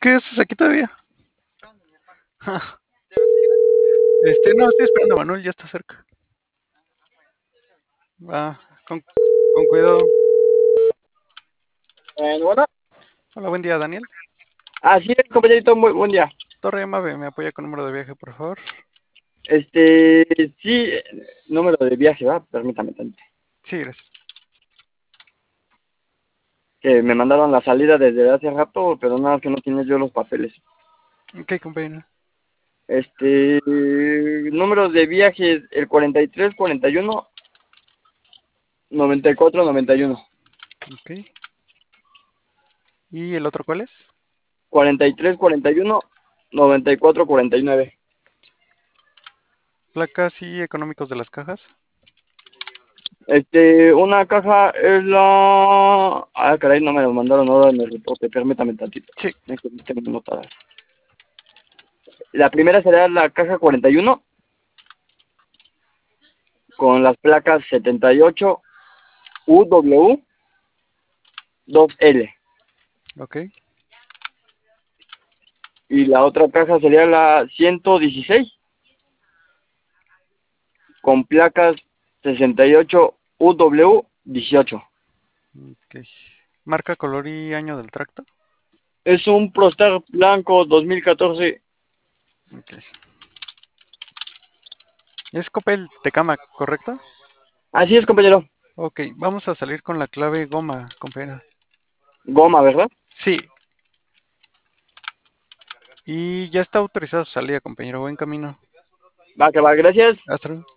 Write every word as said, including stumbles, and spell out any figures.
¿Qué haces aquí todavía? Este, no, estoy esperando a Manuel, ya está cerca. Va, con, con cuidado. Eh, bueno, Hola, buen día, Daniel. así es, compañerito, muy buen día. Torre Mave, me apoya con número de viaje, por favor. Este, sí, número de viaje, va, permítame tanto. Sí, gracias. Que me mandaron la salida desde hace rato, pero nada, que no tiene yo los papeles. Ok, compañero. Este, número de viaje, el cuarenta y tres, cuarenta y uno, noventa y cuatro, noventa y uno. Ok. ¿Y el otro cuál es? cuarenta y tres, cuarenta y uno, noventa y cuatro, cuarenta y nueve. Placas y económicos de las cajas. Este, una caja es la... Ah, caray, no me lo mandaron ahora en el reporte, permítame tantito. Sí. Es que no tengo notadas. La primera será la caja cuarenta y uno con las placas setenta y ocho U W dos L. Ok. Y la otra caja sería la ciento dieciséis con placas sesenta y ocho U W dieciocho. Ok. Marca, color y año del tracto. Es un Prostar blanco dos mil catorce. Ok. Es Coppel Tecama, ¿correcto? Así es, compañero. Ok, vamos a salir con la clave goma, compañero. Goma, ¿verdad? Sí. Y ya está autorizada su salida, compañero. Buen camino. Va, que va, gracias. Hasta luego.